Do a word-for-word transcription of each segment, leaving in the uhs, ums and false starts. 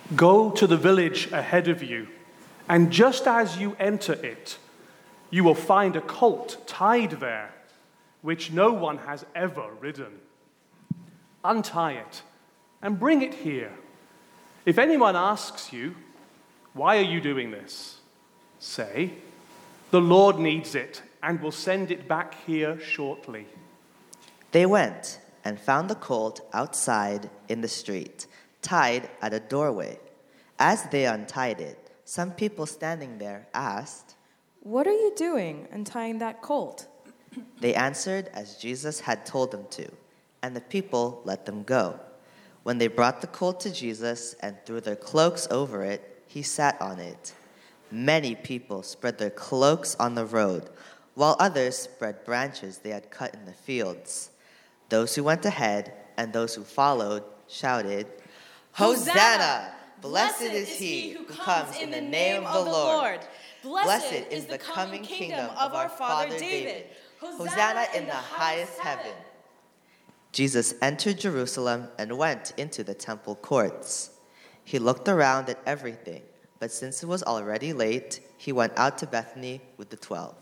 Go to the village ahead of you, and just as you enter it, you will find a colt tied there, which no one has ever ridden. Untie it and bring it here. If anyone asks you, 'Why are you doing this?' say, 'The Lord needs it and will send it back here shortly.'" They went and found the colt outside in the street, tied at a doorway. As they untied it, some people standing there asked, "What are you doing untying that colt?" They answered as Jesus had told them to, and the people let them go. When they brought the colt to Jesus and threw their cloaks over it, he sat on it. Many people spread their cloaks on the road, while others spread branches they had cut in the fields. Those who went ahead and those who followed shouted, "Hosanna! Blessed is he who comes in the name of the Lord. Blessed is the coming kingdom of our father David. Hosanna in the highest heaven." Jesus entered Jerusalem and went into the temple courts. He looked around at everything, but since it was already late, he went out to Bethany with the twelve.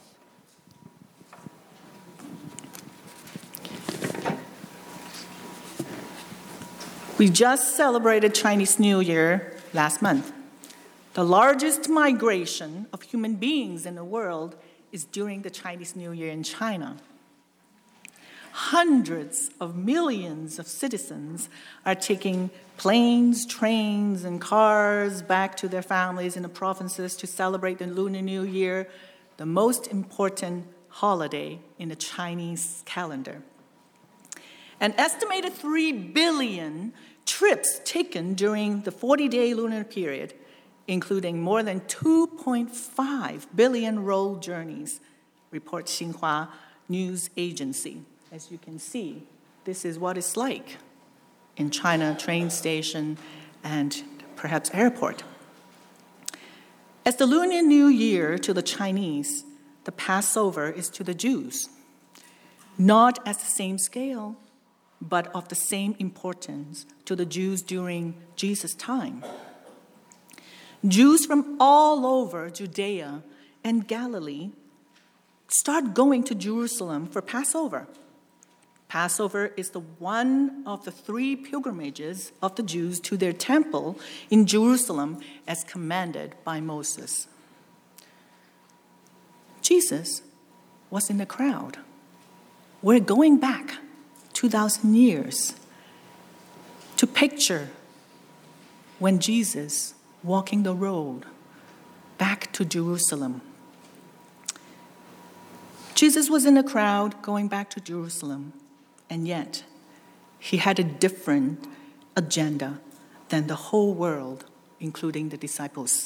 We just celebrated Chinese New Year last month. The largest migration of human beings in the world is during the Chinese New Year in China. Hundreds of millions of citizens are taking planes, trains, and cars back to their families in the provinces to celebrate the Lunar New Year, the most important holiday in the Chinese calendar. An estimated three billion trips taken during the forty-day lunar period, including more than two point five billion road journeys, reports Xinhua News Agency. As you can see, this is what it's like in China train station and perhaps airport. As the Lunar New Year to the Chinese, the Passover is to the Jews, not at the same scale, but of the same importance to the Jews during Jesus' time. Jews from all over Judea and Galilee start going to Jerusalem for Passover. Passover is the one of the three pilgrimages of the Jews to their temple in Jerusalem as commanded by Moses. Jesus was in the crowd. We're going back two thousand years to picture when Jesus walking the road back to Jerusalem. Jesus was in the crowd going back to Jerusalem, and yet he had a different agenda than the whole world, including the disciples.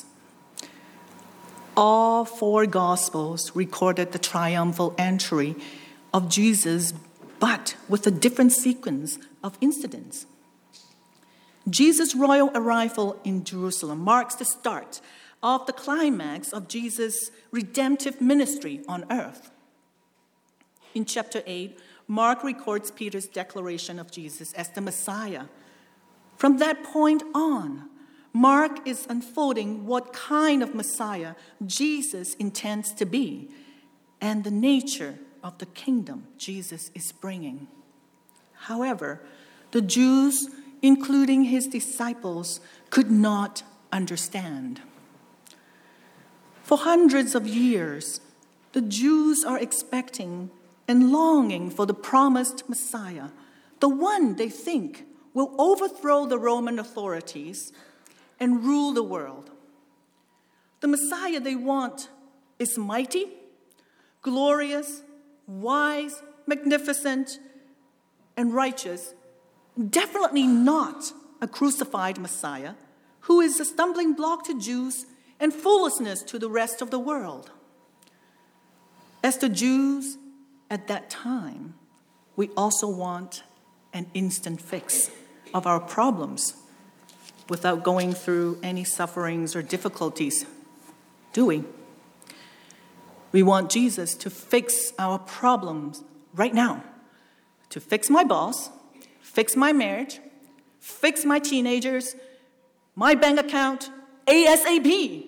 All four Gospels recorded the triumphal entry of Jesus, but with a different sequence of incidents. Jesus' royal arrival in Jerusalem marks the start of the climax of Jesus' redemptive ministry on earth. In chapter eight, Mark records Peter's declaration of Jesus as the Messiah. From that point on, Mark is unfolding what kind of Messiah Jesus intends to be and the nature of the kingdom Jesus is bringing. However, the Jews, including his disciples, could not understand. For hundreds of years, the Jews are expecting and longing for the promised Messiah, the one they think will overthrow the Roman authorities and rule the world. The Messiah they want is mighty, glorious, wise, magnificent, and righteous, definitely not a crucified Messiah who is a stumbling block to Jews and foolishness to the rest of the world. As the Jews at that time, we also want an instant fix of our problems without going through any sufferings or difficulties, do we? We want Jesus to fix our problems right now, to fix my boss, fix my marriage, fix my teenagers, my bank account, ASAP.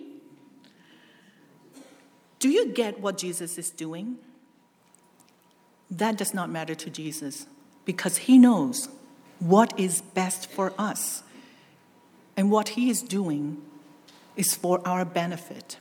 Do you get what Jesus is doing? That does not matter to Jesus because he knows what is best for us. And what he is doing is for our benefit.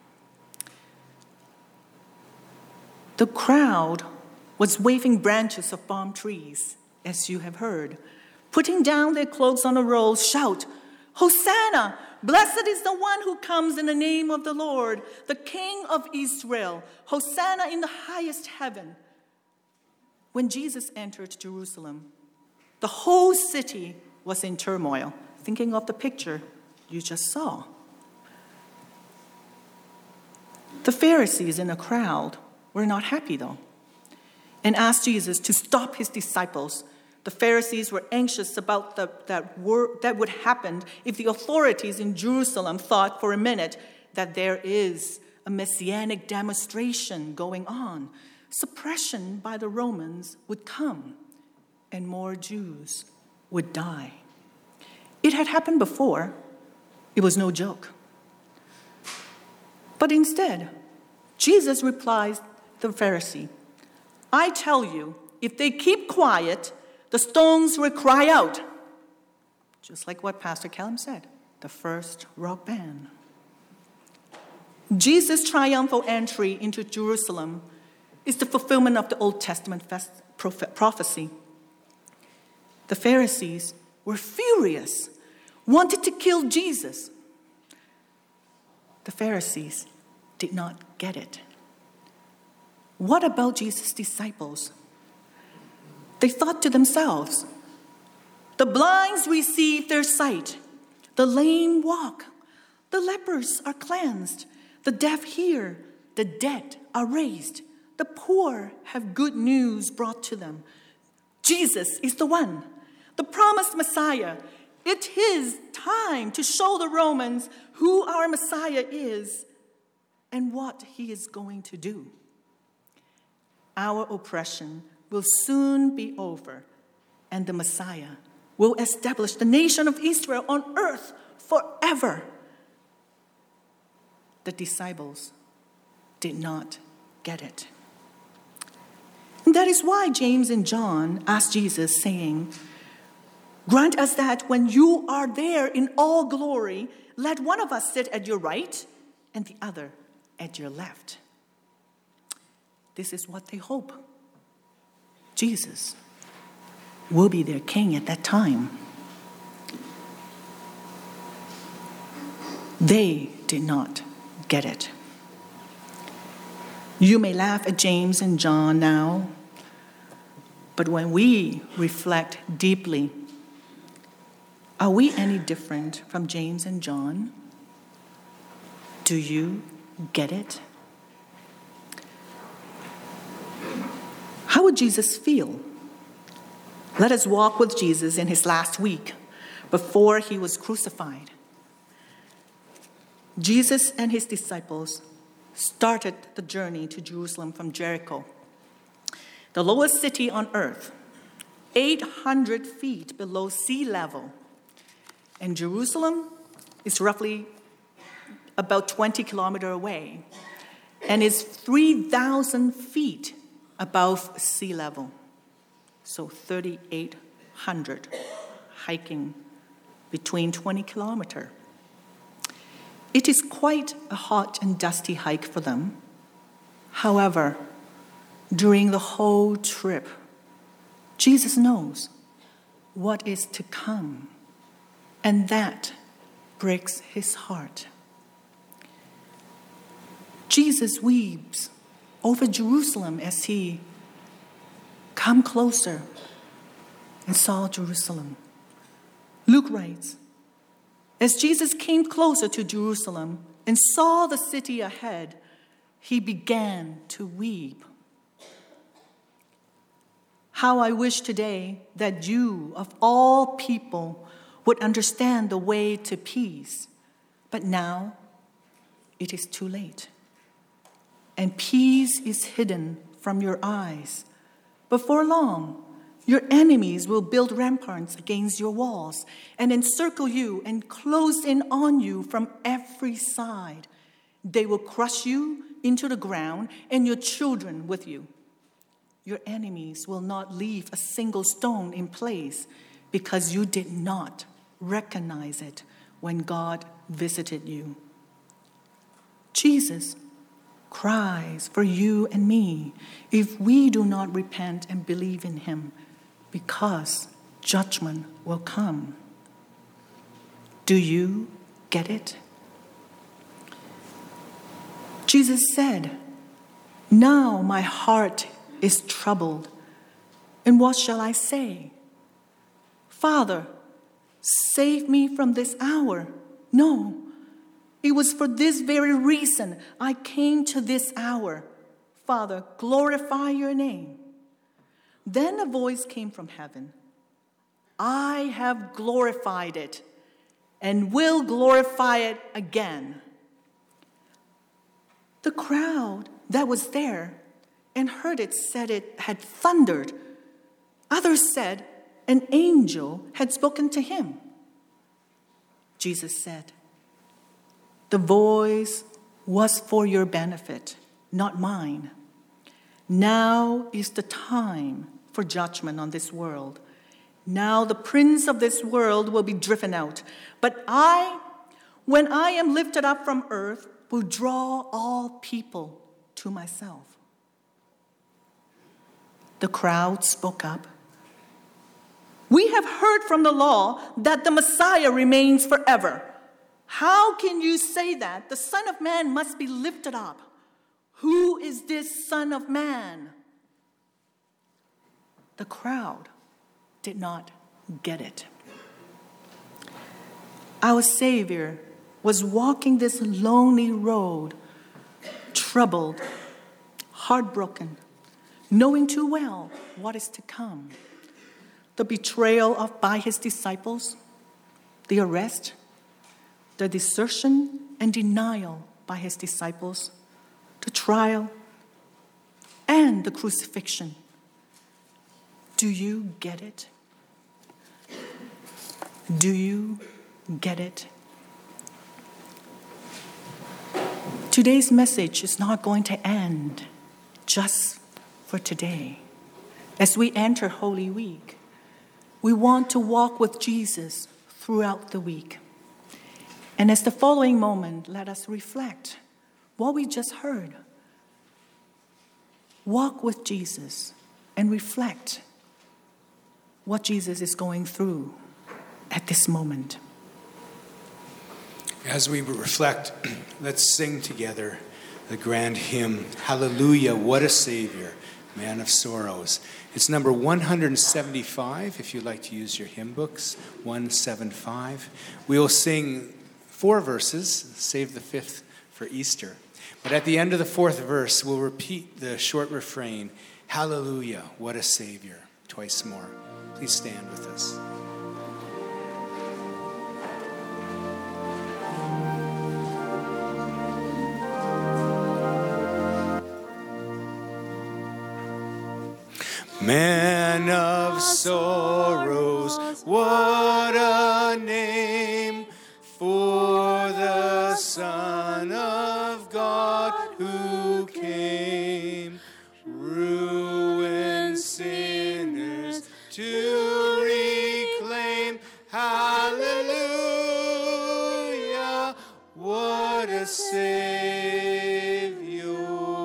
The crowd was waving branches of palm trees, as you have heard, putting down their cloaks on a roll, shout, Hosanna! Blessed is the one who comes in the name of the Lord, the King of Israel. Hosanna in the highest heaven. When Jesus entered Jerusalem, the whole city was in turmoil. Thinking of the picture you just saw. The Pharisees in the crowd were not happy, though, and asked Jesus to stop his disciples. The Pharisees were anxious about the, that, wor- that would happen if the authorities in Jerusalem thought for a minute that there is a messianic demonstration going on. Suppression by the Romans would come, and more Jews would die. It had happened before. It was no joke. But instead, Jesus replies to the Pharisee, I tell you, if they keep quiet, the stones will cry out. Just like what Pastor Callum said, the first rock band. Jesus' triumphal entry into Jerusalem is the fulfillment of the Old Testament prophecy. The Pharisees were furious, wanted to kill Jesus. The Pharisees did not get it. What about Jesus' disciples? They thought to themselves, the blinds receive their sight, the lame walk, the lepers are cleansed, the deaf hear, the dead are raised, the poor have good news brought to them. Jesus is the one, the promised Messiah. It is time to show the Romans who our Messiah is and what he is going to do. Our oppression will soon be over, and the Messiah will establish the nation of Israel on earth forever. The disciples did not get it. And that is why James and John asked Jesus, saying, grant us that when you are there in all glory, let one of us sit at your right and the other at your left. This is what they hope. Jesus will be their king at that time. They did not get it. You may laugh at James and John now, but when we reflect deeply, are we any different from James and John? Do you get it? How would Jesus feel? Let us walk with Jesus in his last week before he was crucified. Jesus and his disciples started the journey to Jerusalem from Jericho, the lowest city on earth, eight hundred feet below sea level. And Jerusalem is roughly about twenty kilometers away and is three thousand feet above sea level. So thirty-eight hundred hiking between twenty kilometers. It is quite a hot and dusty hike for them. However, during the whole trip, Jesus knows what is to come, and that breaks his heart. Jesus weeps over Jerusalem as he come closer and saw Jerusalem. Luke writes, as Jesus came closer to Jerusalem and saw the city ahead, he began to weep. How I wish today that you, of all people, would understand the way to peace. But now it is too late. And peace is hidden from your eyes. Before long, Your enemies will build ramparts against your walls and encircle you and close in on you from every side. They will crush you into the ground and your children with you. Your enemies will not leave a single stone in place because you did not recognize it when God visited you. Jesus cries for you and me if we do not repent and believe in him, because judgment will come. Do you get it? Jesus said, "Now my heart is troubled, and what shall I say? Father, save me from this hour." No, it was for this very reason I came to this hour. Father, glorify your name. Then a voice came from heaven. I have glorified it and will glorify it again. The crowd that was there and heard it said it had thundered. Others said an angel had spoken to him. Jesus said, "The voice was for your benefit, not mine. Now is the time for judgment on this world. Now the prince of this world will be driven out. But I, when I am lifted up from earth, will draw all people to myself." The crowd spoke up. "We have heard from the law that the Messiah remains forever. How can you say that the Son of Man must be lifted up? Who is this Son of Man?" The crowd did not get it. Our Savior was walking this lonely road, troubled, heartbroken, knowing too well what is to come. The betrayal of by his disciples, the arrest, the desertion and denial by his disciples, the trial, and the crucifixion. Do you get it? Do you get it? Today's message is not going to end just for today. As we enter Holy Week, we want to walk with Jesus throughout the week. And as the following moment, let us reflect what we just heard. Walk with Jesus and reflect what Jesus is going through at this moment. As we reflect, let's sing together the grand hymn, Hallelujah, What a Savior, Man of Sorrows. It's number one seventy-five, if you'd like to use your hymn books, one seventy-five. We will sing four verses, save the fifth for Easter. But at the end of the fourth verse, we'll repeat the short refrain, Hallelujah, what a Savior, twice more. Please stand with us. Man of sorrows, what a name for the Son of God who came, ruin sinners to reclaim. Hallelujah, what a Savior,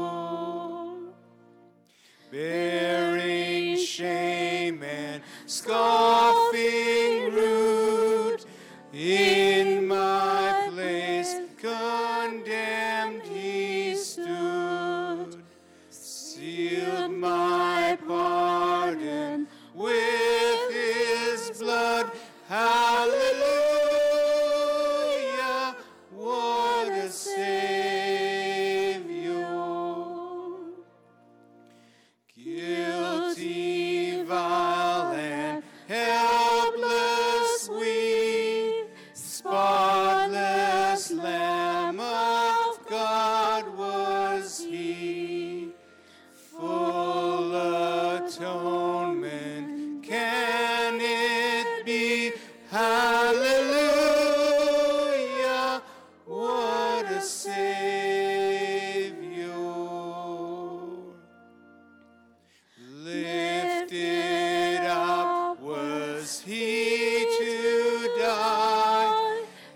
bearing shame and scoffing rude, in my place condemned he stood, sealed my pardon with his blood. Hallelujah, what a Savior.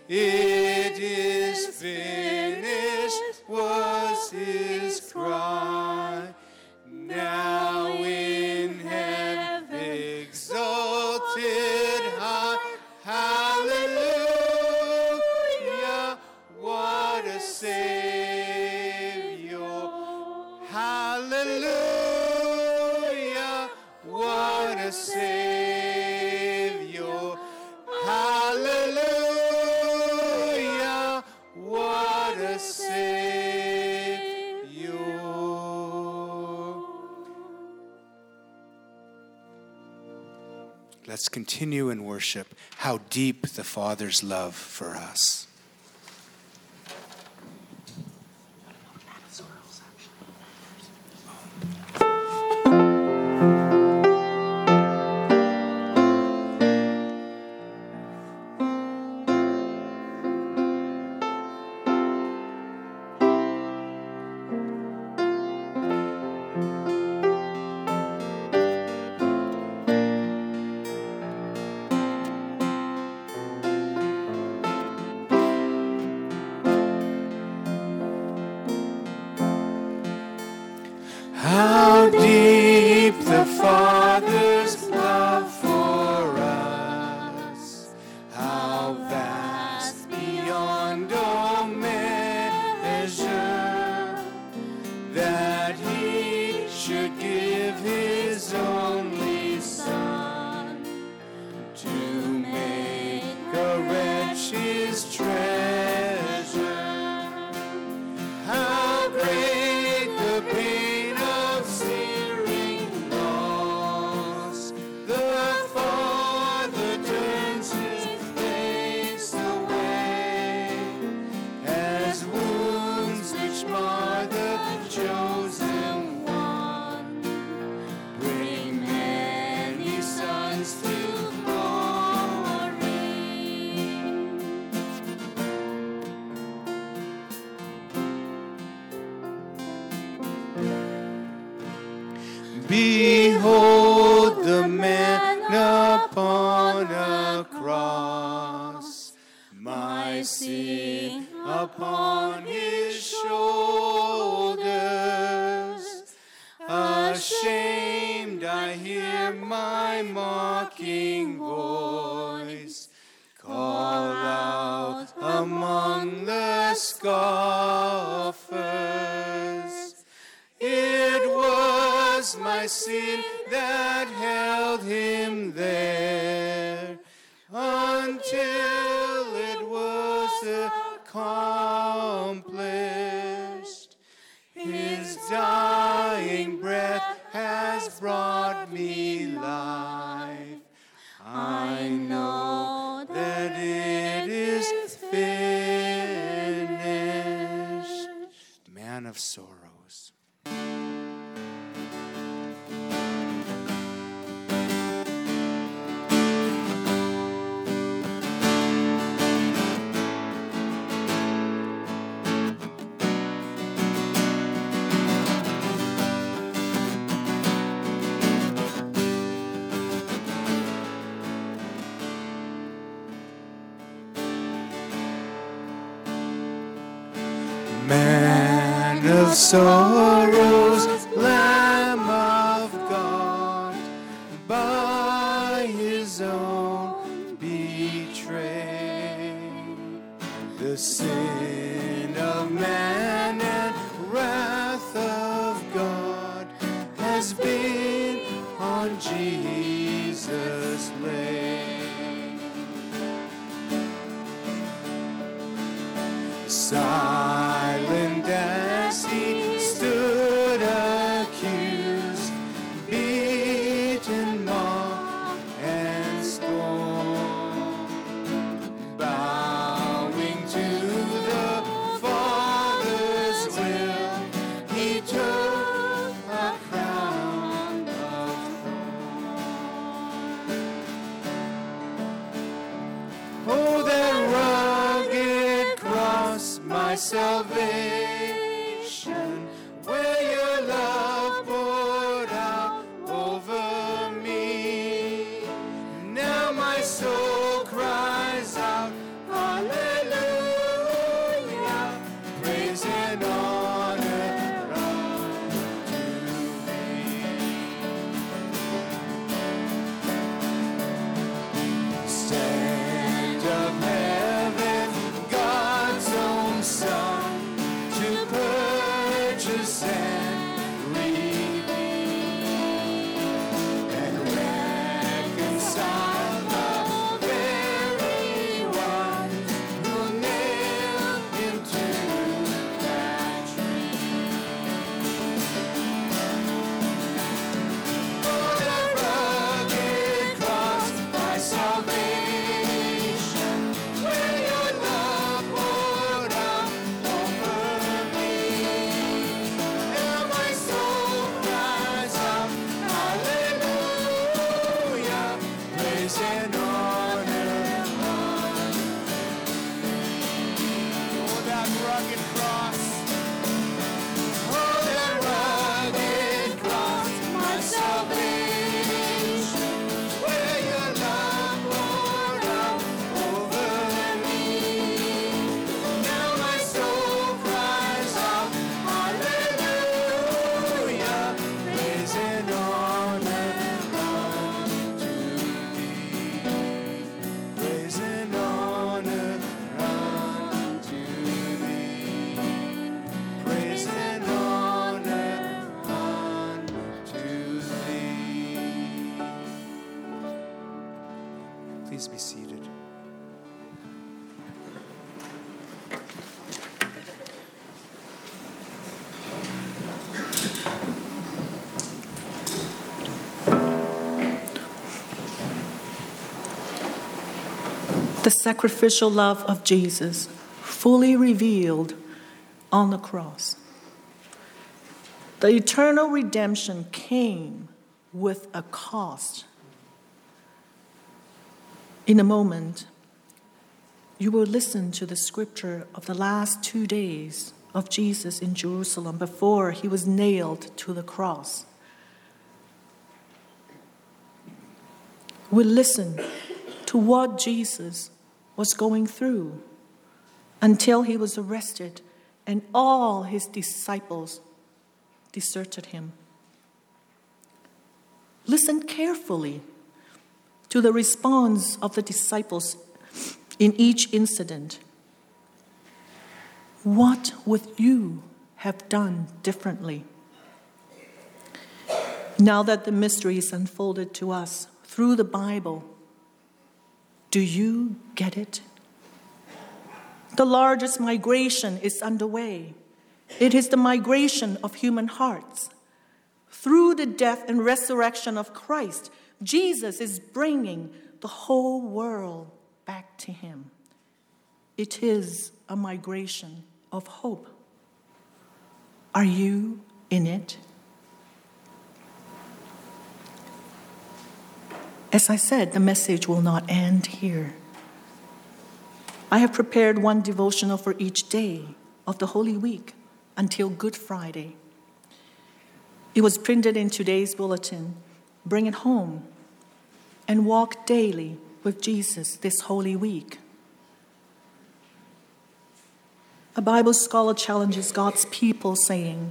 It is finished was his cry. Now in heaven exalted high, hallelujah, what a Savior. Hallelujah, what a Savior. Hallelujah, what a Savior. Let's continue in worship. How deep the Father's love for us. How deep the Father's love for us, how vast beyond all measure, that he should give his only Son to make a wretch his treasure. How great the pain of searing loss, the Father turns his face away, as wounds which mar the chosen one bring many sons to glory. Behold the man upon a cross, my sin upon his shoulders. Ashamed, I hear my mocking voice call out among the scoffers. It was my sin that held him there until it was accomplished. His dying breath has brought me life. I know that it is finished. Man of sorrows. Man of sorrows, Lamb of God, by his own betrayed, the sin of man and wrath of God has been on Jesus laid. Silent as he stood accused, beaten, mocked, and scorned, bowing to the Father's will, he took a crown of thorns. Oh, that rugged cross, my salvation, where your love poured out over me. Now my soul cries out, hallelujah. rugged cross. Oh, that rugged cross, my salvation, where your love poured out over me. Now my soul cries out, hallelujah, praise and honor unto thee. Praise and honor unto thee. Praise and honor unto thee. Please be seated. The sacrificial love of Jesus, fully revealed on the cross. The eternal redemption came with a cost. In a moment, you will listen to the scripture of the last two days of Jesus in Jerusalem before he was nailed to the cross. We'll listen to what Jesus was going through until he was arrested and all his disciples deserted him. Listen carefully to the response of the disciples in each incident. What would you have done differently? Now that the mystery is unfolded to us through the Bible, do you get it? The largest migration is underway. It is the migration of human hearts. Through the death and resurrection of Christ, Jesus is bringing the whole world back to him. It is a migration of hope. Are you in it? As I said, the message will not end here. I have prepared one devotional for each day of the Holy Week until Good Friday. It was printed in today's bulletin. Bring it home and walk daily with Jesus this Holy Week. A Bible scholar challenges God's people saying,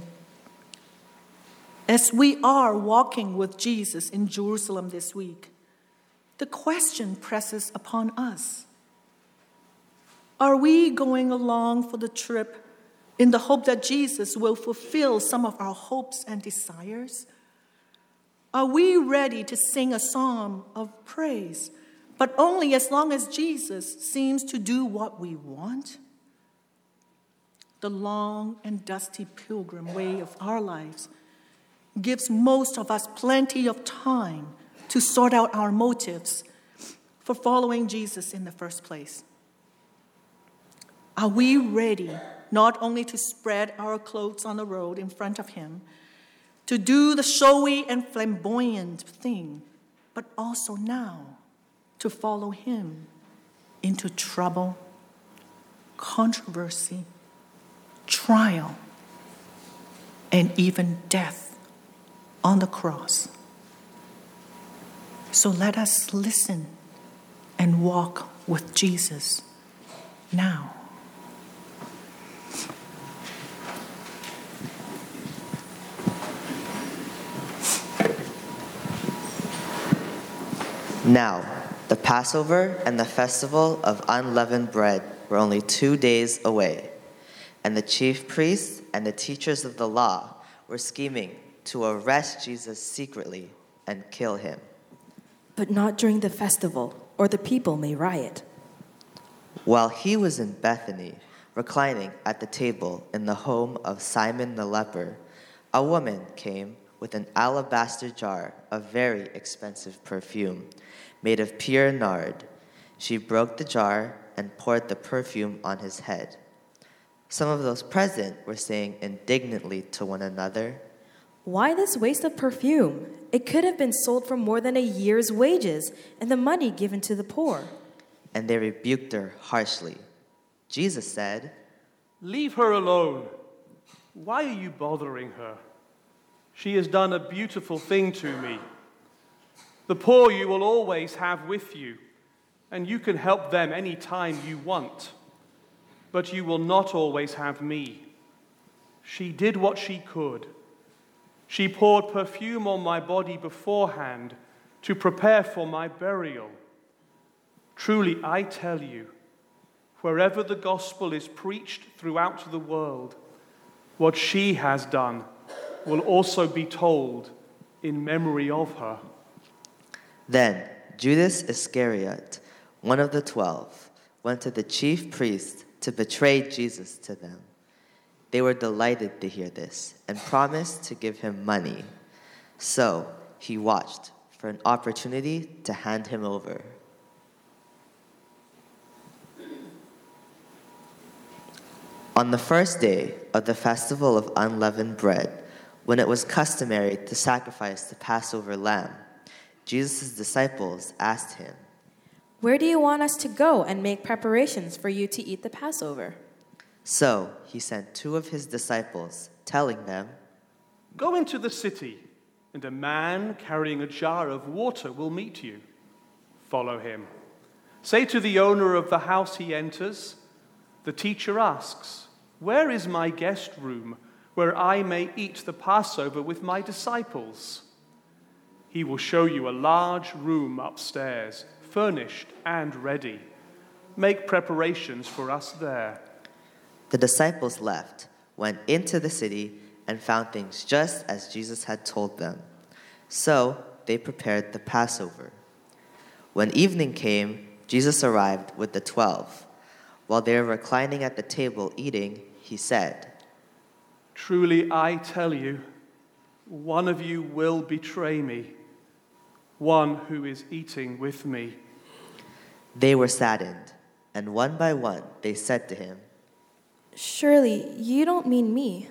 as we are walking with Jesus in Jerusalem this week, the question presses upon us. Are we going along for the trip in the hope that Jesus will fulfill some of our hopes and desires? Are we ready to sing a psalm of praise, but only as long as Jesus seems to do what we want? The long and dusty pilgrim way of our lives gives most of us plenty of time to sort out our motives for following Jesus in the first place. Are we ready not only to spread our clothes on the road in front of him, to do the showy and flamboyant thing, but also now to follow him into trouble, controversy, trial, and even death on the cross? So let us listen and walk with Jesus now. Now, the Passover and the festival of unleavened bread were only two days away, and the chief priests and the teachers of the law were scheming to arrest Jesus secretly and kill him. But not during the festival, or the people may riot. While he was in Bethany, reclining at the table in the home of Simon the leper, a woman came with an alabaster jar of very expensive perfume, made of pure nard. She broke the jar and poured the perfume on his head. Some of those present were saying indignantly to one another, "Why this waste of perfume? It could have been sold for more than a year's wages and the money given to the poor." And they rebuked her harshly. Jesus said, Leave her alone. Why are you bothering her? She has done a beautiful thing to me. The poor you will always have with you, and you can help them any time you want. But you will not always have me. She did what she could. She poured perfume on my body beforehand to prepare for my burial. Truly, I tell you, wherever the gospel is preached throughout the world, what she has done will also be told in memory of her. Then Judas Iscariot, one of the twelve, went to the chief priests to betray Jesus to them. They were delighted to hear this and promised to give him money. So he watched for an opportunity to hand him over. On the first day of the festival of unleavened bread, when it was customary to sacrifice the Passover lamb, Jesus' disciples asked him, "Where do you want us to go and make preparations for you to eat the Passover?" So he sent two of his disciples, telling them, Go into the city, and a man carrying a jar of water will meet you. Follow him. Say to the owner of the house he enters, the teacher asks, where is my guest room where I may eat the Passover with my disciples? He will show you a large room upstairs, furnished and ready. Make preparations for us there. The disciples left, went into the city, and found things just as Jesus had told them. So they prepared the Passover. When evening came, Jesus arrived with the twelve. While they were reclining at the table eating, he said, Truly I tell you, one of you will betray me, one who is eating with me. They were saddened, and one by one they said to him, Surely you don't mean me.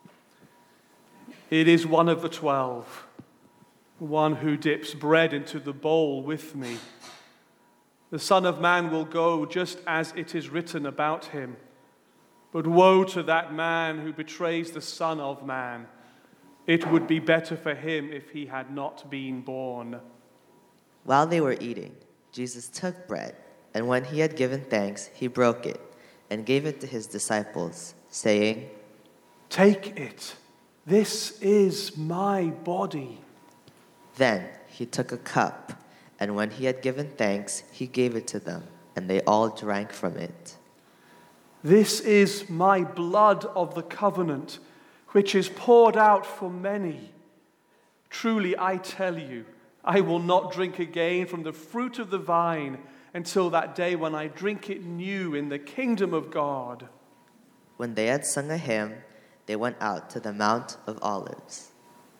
It is one of the twelve, one who dips bread into the bowl with me. The Son of Man will go just as it is written about him. But woe to that man who betrays the Son of Man. It would be better for him if he had not been born. While they were eating, Jesus took bread, and when he had given thanks, he broke it and gave it to his disciples, saying, Take it. This is my body. Then he took a cup, and when he had given thanks, he gave it to them, and they all drank from it. This is my blood of the covenant, which is poured out for many. Truly, I tell you, I will not drink again from the fruit of the vine until that day when I drink it new in the kingdom of God. When they had sung a hymn, they went out to the Mount of Olives.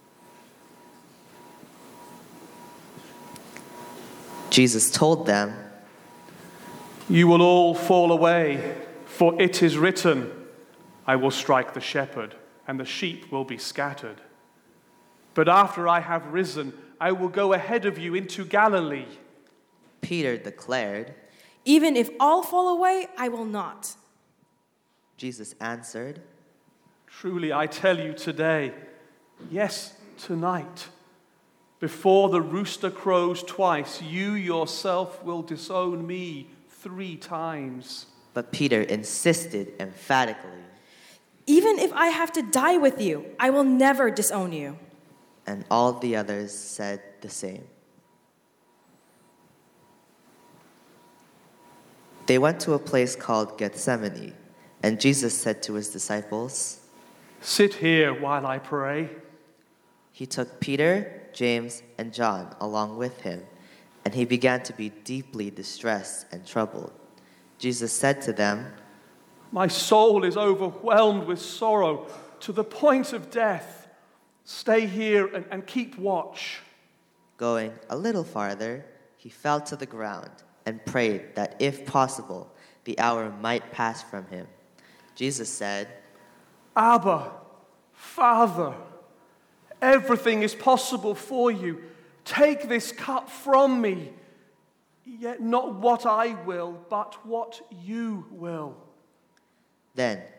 Jesus told them, You will all fall away, for it is written, I will strike the shepherd, and the sheep will be scattered. But after I have risen, I will go ahead of you into Galilee. Peter declared, Even if all fall away, I will not. Jesus answered, Truly, I tell you today, yes, tonight, before the rooster crows twice, you yourself will disown me three times. But Peter insisted emphatically, Even if I have to die with you, I will never disown you. and all the others said the same. They went to a place called Gethsemane, and Jesus said to his disciples, Sit here while I pray. He took Peter, James, and John along with him, and he began to be deeply distressed and troubled. Jesus said to them, My soul is overwhelmed with sorrow to the point of death. Stay here and, and keep watch. Going a little farther, he fell to the ground and prayed that if possible, the hour might pass from him. Jesus said, Abba, Father, everything is possible for you. Take this cup from me, yet not what I will, but what you will. Then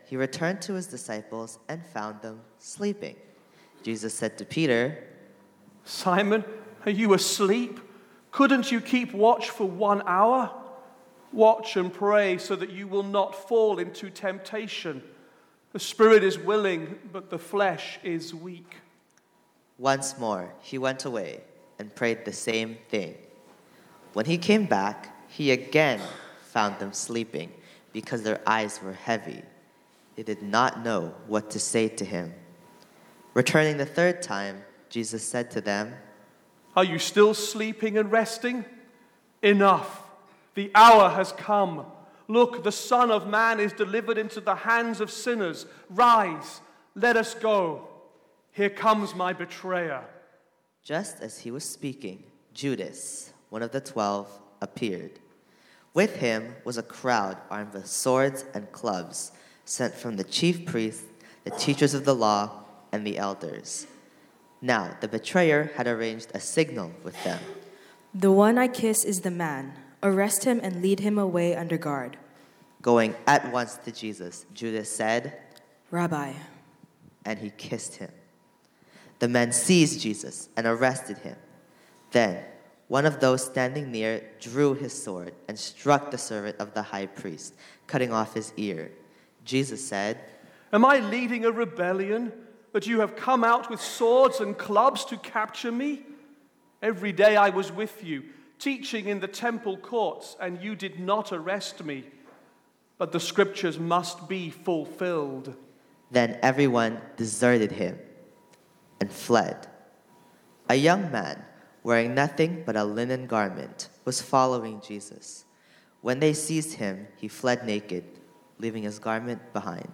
he returned to his disciples and found them sleeping. Jesus said to Peter, Simon, are you asleep? Couldn't you keep watch for one hour? Watch and pray so that you will not fall into temptation. The spirit is willing, but the flesh is weak. Once more he went away and prayed the same thing. When he came back, he again found them sleeping because their eyes were heavy. They did not know what to say to him. Returning the third time, Jesus said to them, Are you still sleeping and resting? Enough. The hour has come. Look, the Son of Man is delivered into the hands of sinners. Rise, let us go. Here comes my betrayer. Just as he was speaking, Judas, one of the twelve, appeared. With him was a crowd armed with swords and clubs, sent from the chief priests, the teachers of the law, and the elders. Now the betrayer had arranged a signal with them. The one I kiss is the man. Arrest him and lead him away under guard. Going at once to Jesus, Judas said, Rabbi. And he kissed him. The men seized Jesus and arrested him. Then one of those standing near drew his sword and struck the servant of the high priest, cutting off his ear. Jesus said, Am I leading a rebellion that you have come out with swords and clubs to capture me? Every day I was with you, teaching in the temple courts, and you did not arrest me. But the scriptures must be fulfilled. Then everyone deserted him and fled. A young man, wearing nothing but a linen garment, was following Jesus. When they seized him, he fled naked, leaving his garment behind.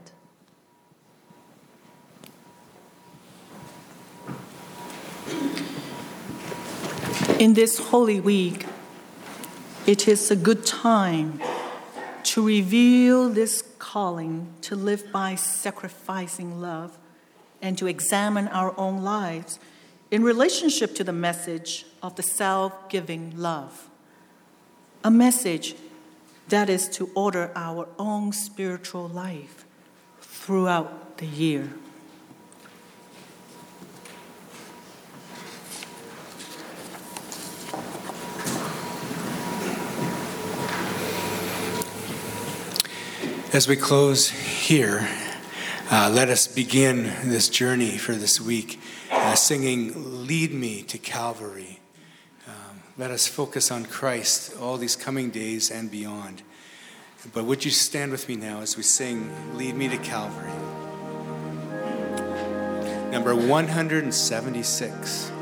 In this Holy Week, it is a good time to reveal this calling to live by sacrificing love and to examine our own lives in relationship to the message of the self-giving love, a message that is to order our own spiritual life throughout the year. As we close here, uh, let us begin this journey for this week uh, singing Lead Me to Calvary. Um, let us focus on Christ all these coming days and beyond. But would you stand with me now as we sing Lead Me to Calvary? Number one hundred seventy-six.